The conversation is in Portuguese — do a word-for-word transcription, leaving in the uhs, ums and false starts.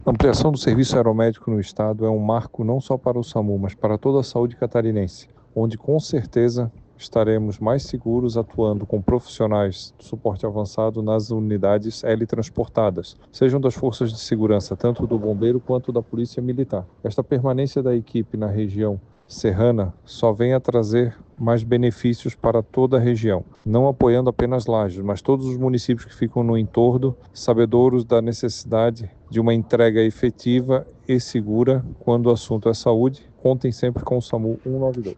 A ampliação do serviço aeromédico no estado é um marco não só para o SAMU, mas para toda a saúde catarinense, onde com certeza estaremos mais seguros atuando com profissionais de suporte avançado nas unidades heli-transportadas, sejam das forças de segurança, tanto do bombeiro quanto da polícia militar. Esta permanência da equipe na região serrana só vem a trazer mais benefícios para toda a região, não apoiando apenas Lages, mas todos os municípios que ficam no entorno, sabedouros da necessidade de uma entrega efetiva e segura quando o assunto é saúde. Contem sempre com o SAMU cento e noventa e dois.